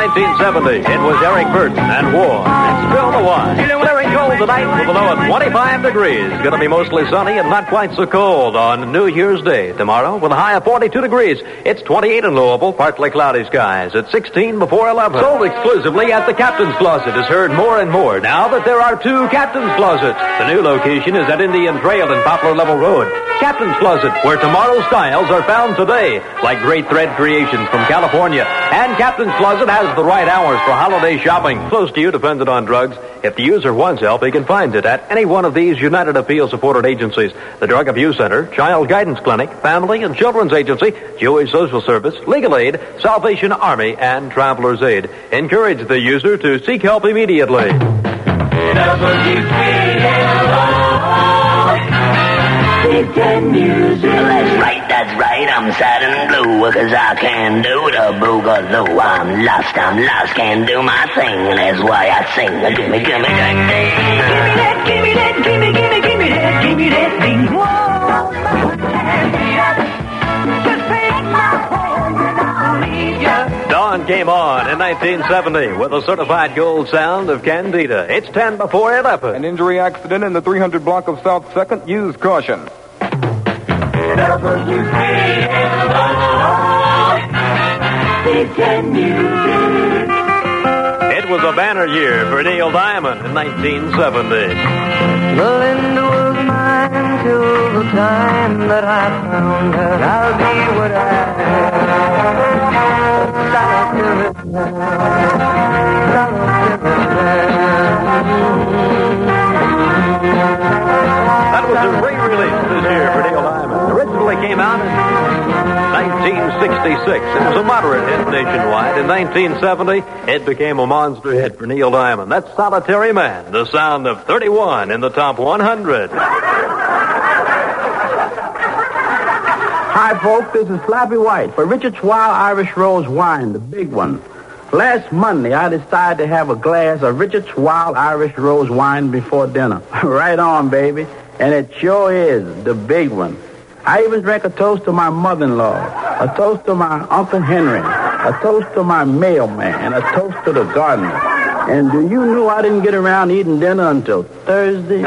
1970, it was Eric Burton and War. It's Bill the Wine. Clearing cold tonight with a low of 25 degrees. Going to be mostly sunny and not quite so cold on New Year's Day. Tomorrow, with a high of 42 degrees. It's 28 in Louisville, partly cloudy skies. At 16 before 11. Sold exclusively at the Captain's Closet is heard more and more now that there are two Captain's Closets. The new location is at Indian Trail and Poplar Level Road. Captain's Closet, where tomorrow's styles are found today, like great thread creations from California. And Captain's Closet has the right hours for holiday shopping. Close to you, dependent on drugs. If the user wants help, he can find it at any one of these United Appeal-supported agencies. The Drug Abuse Center, Child Guidance Clinic, Family and Children's Agency, Jewish Social Service, Legal Aid, Salvation Army, and Traveler's Aid. Encourage the user to seek help immediately. Big Ten Music. That's right, I'm sad and blue, 'cause I can't do the boogaloo. I'm lost, can't do my thing, that's why I sing. Gimme that thing. Give me that thing. Whoa. Just take my hand and I'll leave ya. Dawn came on in 1970 with a certified gold sound of Candida. It's 10 before 11. An injury accident in the 300 block of South 2nd. Use caution. Big Ten Music. It was a banner year for Neil Diamond in 1970. Melinda was mine till the time that I found her. I'll be what I That was a re-release this year for Neil Diamond. Originally came out in 1966. It was a moderate hit nationwide. In 1970, it became a monster hit for Neil Diamond. That's Solitary Man, the sound of 31 in the top 100. Hi, folks. This is Slappy White for Richard's Wild Irish Rose Wine, the big one. Last Monday, I decided to have a glass of Richard's Wild Irish Rose Wine before dinner. Right on, baby. And it sure is the big one. I even drank a toast to my mother-in-law, a toast to my Uncle Henry, a toast to my mailman, a toast to the gardener. And do you know I didn't get around eating dinner until Thursday?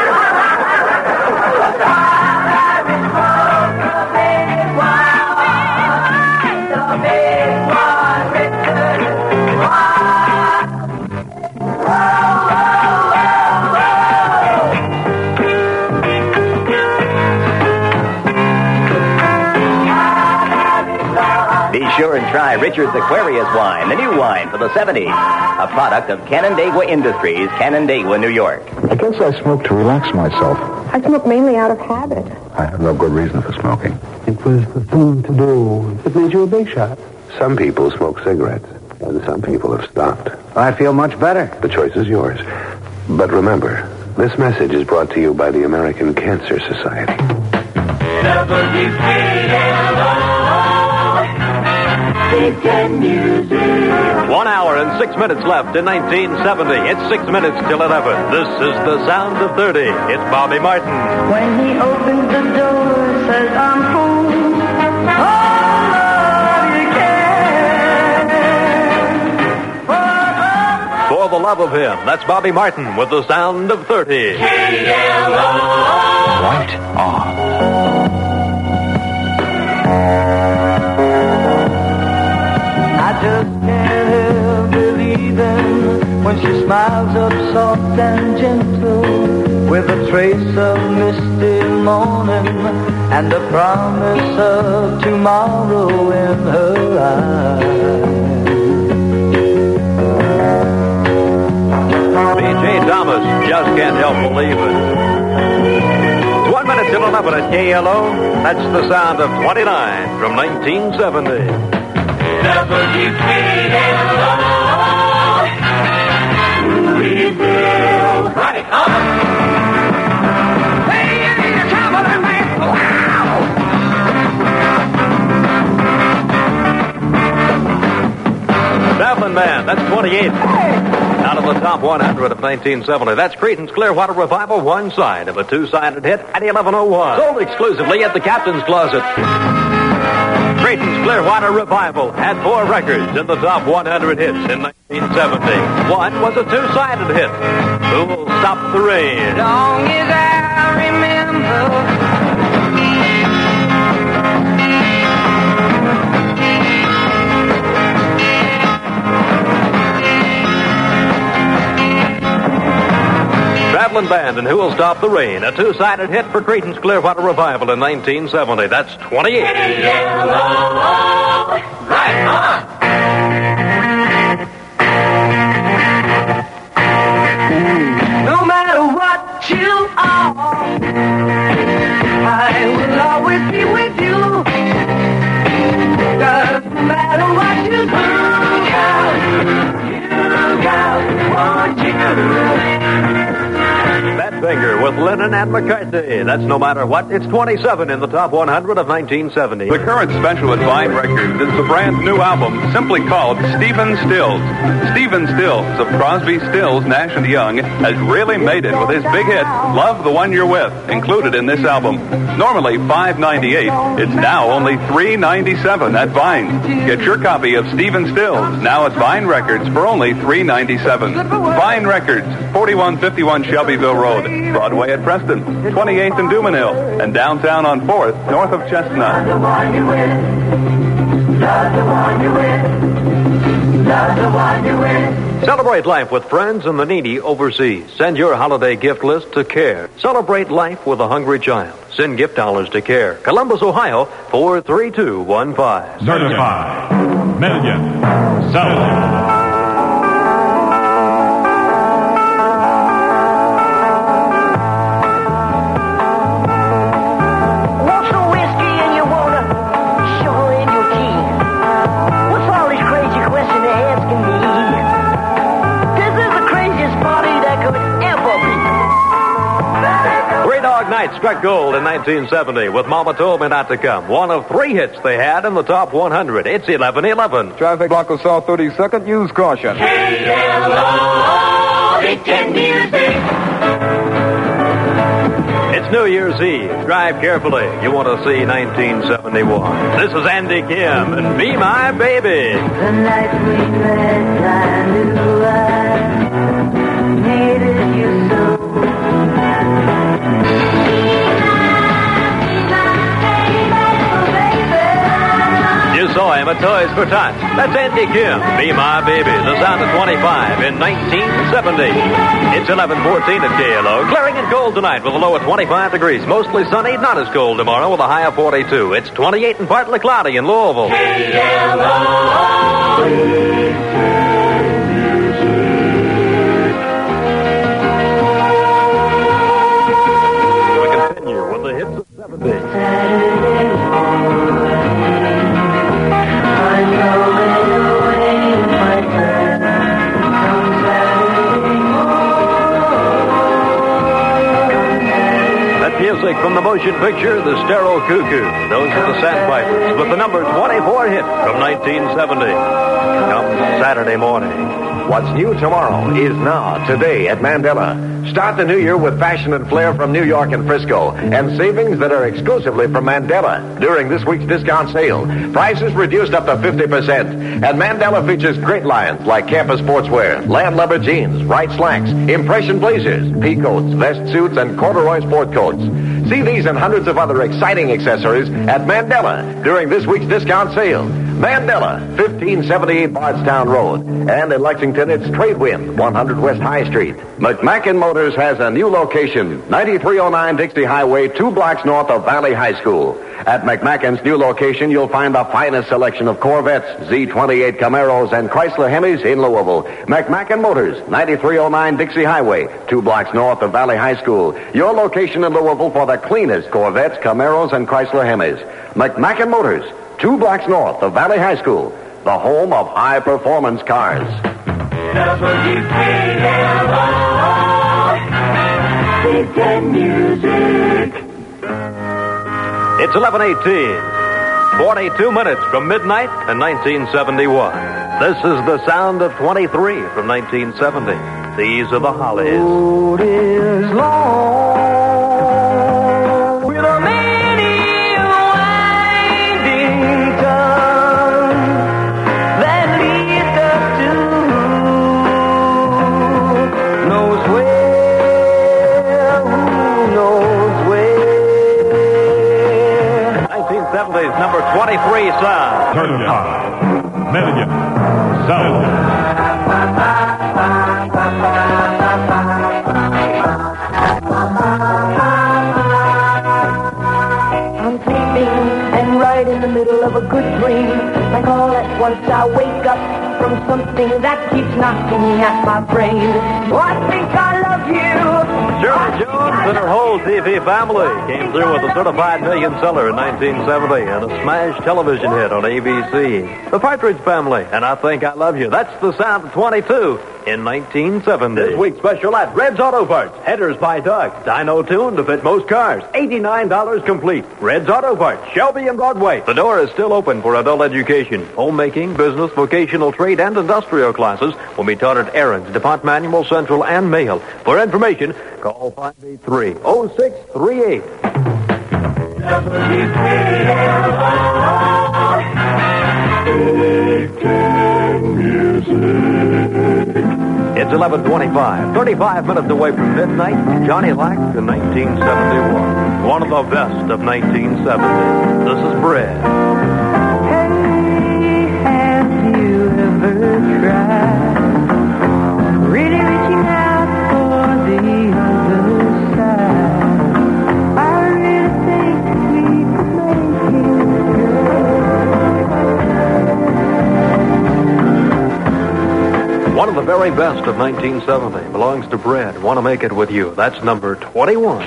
Sure and try Richard's Aquarius wine, the new wine for the 70s. A product of Canandaigua Industries, Canandaigua, New York. I guess I smoke to relax myself. I smoke mainly out of habit. I have no good reason for smoking. It was the thing to do. It made you a big shot. Some people smoke cigarettes, and some people have stopped. I feel much better. The choice is yours. But remember, this message is brought to you by the American Cancer Society. Big Ten Music. 1 hour and 6 minutes left in 1970. It's 6 minutes till 11. This is the sound of 30. It's Bobby Martin. When he opens the door, says I'm home. All you can. For the love of him, that's Bobby Martin with the sound of 30. Right on. I just can't help believing when she smiles up soft and gentle with a trace of misty morning and a promise of tomorrow in her eyes. B.J. Thomas, just can't help believing. 1 minute till 11 at KLO. That's the sound of 29 from 1970. Right on. Hey, trouble, man. Wow. Southland Man, that's 28. Out of the top 100 of 1970. That's Creedence Clearwater Revival, one side of a two-sided hit at 11:01. Sold exclusively at the Captain's Closet. Creedence Clearwater Clearwater Revival had 4 records in the top 100 hits in 1970. One was a 2-sided hit, Who Will Stop the Rain? Long as I remember. Traveling Band and Who Will Stop the Rain, a 2-sided hit for Creedence Clearwater Revival in 1970. That's 28. No matter what you are, I will always be with you. Doesn't matter what you do, want you. Fat Finger with Lennon and McCartney. That's No Matter What. It's 27 in the top 100 of 1970. The current special at Vine Records is the brand new album simply called Stephen Stills. Stephen Stills of Crosby, Stills, Nash & Young has really made it with his big hit, Love the One You're With, included in this album. Normally $5.98, it's now only $3.97 at Vine. Get your copy of Stephen Stills now at Vine Records for only $3.97. Vine Records, 4151 Shelbyville Road, Broadway at Preston, 28th and Dumanhill, and downtown on 4th, north of Chestnut. Celebrate life with friends and the needy overseas. Send your holiday gift list to CARE. Celebrate life with a hungry child. Send gift dollars to CARE. Columbus, Ohio, 43215. Certified Million Seller. Struck gold in 1970 with Mama Told Me Not to Come. One of 3 hits they had in the top 100. It's 11:11. Traffic block of South 32nd. Use caution. KLO, Big Ten Music. It's New Year's Eve. Drive carefully. You want to see 1971. This is Andy Kim and Be My Baby. The night we met, I knew I needed you so. You saw him at Toys for Tots. That's Andy Kim, Be My Baby, the sound of 25 in 1970. It's 11:14 at KLO. Clearing and cold tonight with a low of 25 degrees. Mostly sunny, not as cold tomorrow with a high of 42. It's 28 and partly cloudy in Louisville. We continue with the hits of 70. Music from the motion picture, The Sterile Cuckoo. Those are the Sandpipers with the number 24 hit from 1970. Come Saturday morning. What's new tomorrow is now, today at Mandela. Start the new year with fashion and flair from New York and Frisco and savings that are exclusively from Mandela during this week's discount sale. Prices reduced up to 50%. And Mandela features great lines like campus sportswear, landlubber jeans, right slacks, impression blazers, pea coats, vest suits, and corduroy sport coats. See these and hundreds of other exciting accessories at Mandela during this week's discount sale. Mandela, 1578 Bardstown Road. And in Lexington, it's Tradewind, 100 West High Street. McMacken Motors has a new location, 9309 Dixie Highway, 2 blocks north of Valley High School. At McMacken's new location, you'll find the finest selection of Corvettes, Z28 Camaros, and Chrysler Hemis in Louisville. McMacken Motors, 9309 Dixie Highway, 2 blocks north of Valley High School. Your location in Louisville for the cleanest Corvettes, Camaros, and Chrysler Hemis. McMacken Motors, 2 blocks north of Valley High School, the home of high-performance cars. Big Ten Music. It's 11:18. 42 minutes from midnight in 1971. This is the sound of 23 from 1970. These are the Hollies. Road is long with a many winding turn. sound. $35 million. I'm sleeping and right in the middle of a good dream. Like all at once I wake up from something that keeps knocking at my brain. Oh, I think I love you. Shirley Jones and her whole TV family came through with a certified million seller in 1970 and a smash television hit on ABC. The Partridge Family and I Think I Love You. That's the sound of 22 in 1970. This week's special at Red's Auto Parts. Headers by Doug. Dyno tune to fit most cars. $89 complete. Red's Auto Parts. Shelby and Broadway. The door is still open for adult education. Homemaking, business, vocational trade, and industrial classes will be taught at Aaron's, DuPont Manual, Central, and Mail. For information, call 583-0638. It's 11:25, 35 minutes away from midnight. Johnny Lack in 1971. One of the best of 1970. This is Bread. Hey, have you ever tried really reaching out for the other side? I really think we could make it good. One of the very best of 1970 belongs to Bread. Want to make it with you. That's number 21.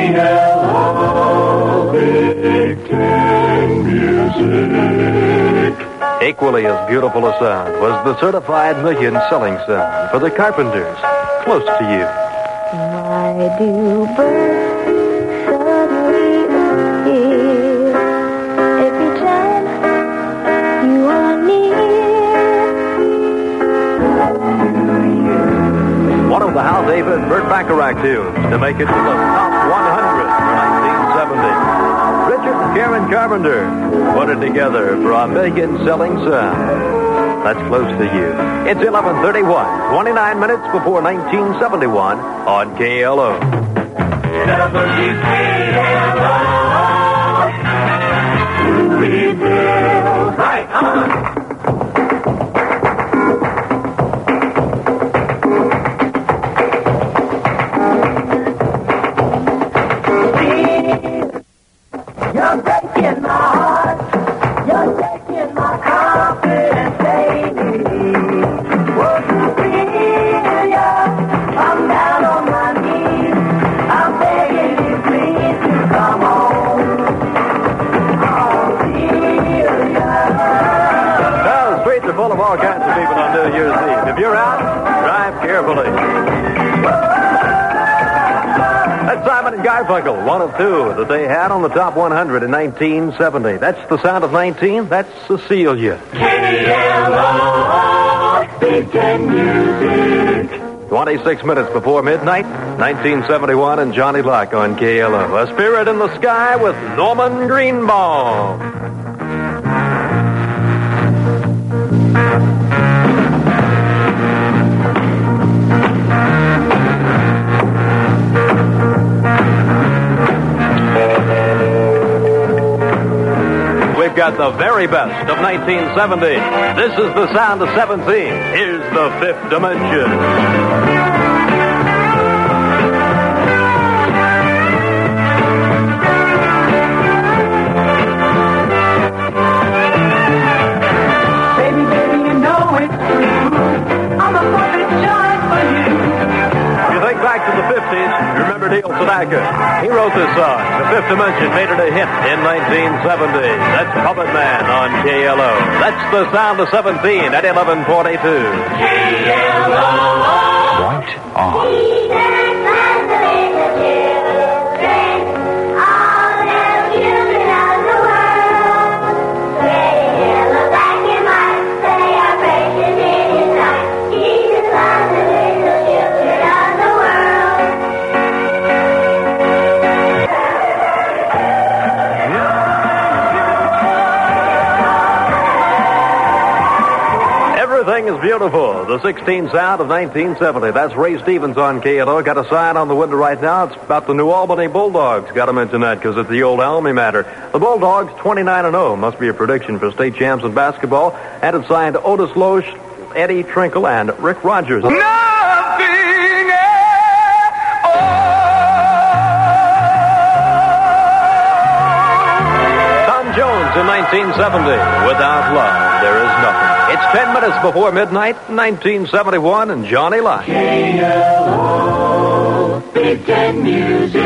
KLO Big Ten Music. Equally as beautiful a sound was the certified million selling sound for the Carpenters. Close to you. Why do birds suddenly appear every time you are near? One of the Hal David Burt Bacharach tunes to make it to the top 100 for 1970. Richard and Karen Carpenter put it together for a million selling sound. That's close to you. It's 11:31, 29 minutes before 1971 on KLO. Louisville. Right, You're breaking my heart. You're taking my confidence, baby. Won't you feel ya? I'm down on my knees. I'm begging you, please, to come home. I'll feel ya. Well, the streets are full of all kinds of people on New Year's Eve. If you're out, drive carefully. That's Simon and Garfunkel, one of two that they had on the top 100 in 1970. That's the sound of 19. That's Cecilia. KLO Big Ten Music. 26 minutes before midnight, 1971, and Johnny Lack on KLO. A Spirit in the Sky with Norman Greenbaum. We've got the very best of 1970. This is the sound of 17. Here's the Fifth Dimension. Baby, baby, you know it's true. I'm a perfect giant for you. If you think back to the 50s, you remember Neil Sedaka. He wrote this song. The Fifth Dimension made it a hit in 1970. That's Puppet Man on KLO. That's the sound of 17 at 11:42. KLO. Right on. Everything is beautiful. The 16 sound of 1970. That's Ray Stevens on KLO. Got a sign on the window right now. It's about the New Albany Bulldogs. Got to mention that because it's the old Almy matter. The Bulldogs 29-0. Must be a prediction for state champs in basketball. And it's signed Otis Loesch, Eddie Trinkle, and Rick Rogers. Nothing Tom Jones in 1970. Without love, there is nothing. It's 10 minutes before midnight, 1971, and Johnny Locke. KLO, Big Ten Music.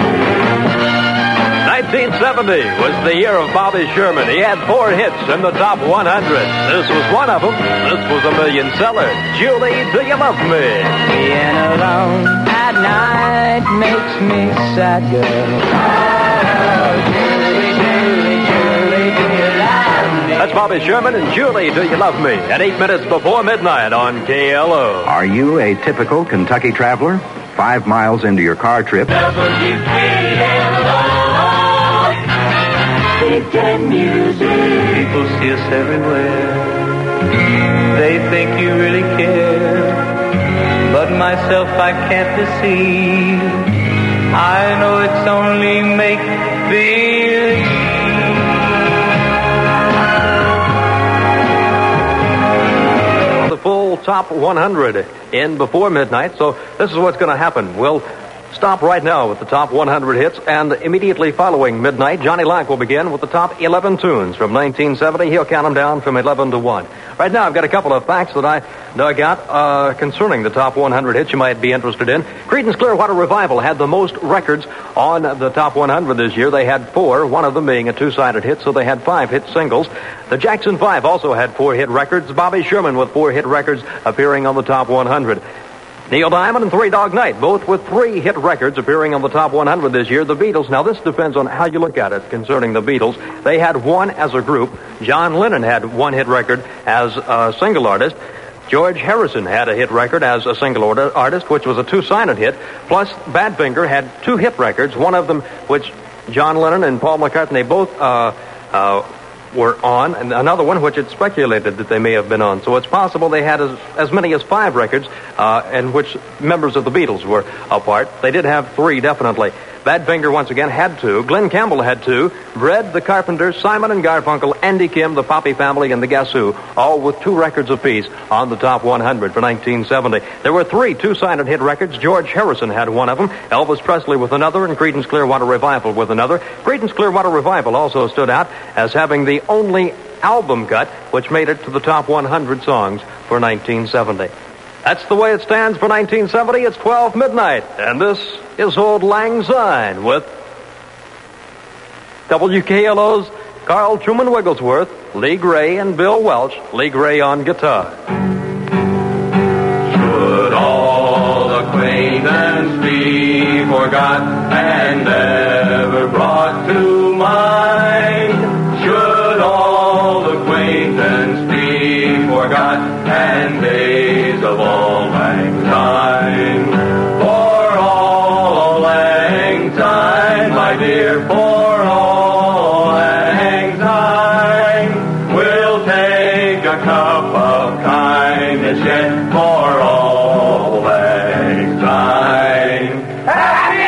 1970 was the year of Bobby Sherman. He had 4 hits in the top 100. This was one of them. This was a million seller. Julie, Do You Love Me? Being alone at night makes me sad, girl. Oh, Julie, Julie, Julie, do you love me? That's Bobby Sherman and Julie, Do You Love Me? At 8 minutes before midnight on KLO. Are you a typical Kentucky traveler? 5 miles into your car trip. Big Ten Music. People see us everywhere. They think you really care. But myself I can't deceive. I know it's only make-believe. The full top 100 in before midnight, so this is what's going to happen. We'll stop right now with the top 100 hits, and immediately following midnight, Johnny Locke will begin with the top 11 tunes from 1970. He'll count them down from 11 to 1. Right now, I've got a couple of facts that I dug out concerning the top 100 hits you might be interested in. Creedence Clearwater Revival had the most records on the top 100 this year. They had 4, one of them being a 2-sided hit, so they had 5 hit singles. The Jackson 5 also had 4 hit records. Bobby Sherman with 4 hit records appearing on the top 100. Neil Diamond and Three Dog Night, both with 3 hit records appearing on the top 100 this year. The Beatles, now this depends on how you look at it concerning the Beatles. They had 1 as a group. John Lennon had 1 hit record as a single artist. George Harrison had a hit record as a single artist, which was a 2-sided hit. Plus, Badfinger had 2 hit records, one of them which John Lennon and Paul McCartney both were on, and another one which it's speculated that they may have been on. So it's possible they had as many as 5 records in which members of the Beatles were a part. They did have 3, definitely. Badfinger, once again, had 2. Glenn Campbell had 2. Bread, the Carpenters, Simon and Garfunkel, Andy Kim, the Poppy Family, and the Guess Who, all with 2 records apiece on the top 100 for 1970. There were 3 2-sided hit records. George Harrison had one of them, Elvis Presley with another, and Creedence Clearwater Revival with another. Creedence Clearwater Revival also stood out as having the only album cut which made it to the top 100 songs for 1970. That's the way it stands for 1970. It's 12 midnight, and this is Old Lang Syne with WKLO's Carl Truman Wigglesworth, Lee Gray, and Bill Welch. Lee Gray on guitar. Should all acquaintance be forgot and never brought to mind? Should all acquaintance be forgot and days of all lang syne? For all lang syne, my dear, for all lang syne, we'll take a cup of kindness yet for all lang syne. Happy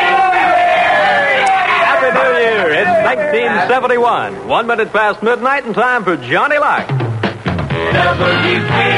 New Year! It's 1971. 1 minute past midnight and time for Johnny Locke. Never give me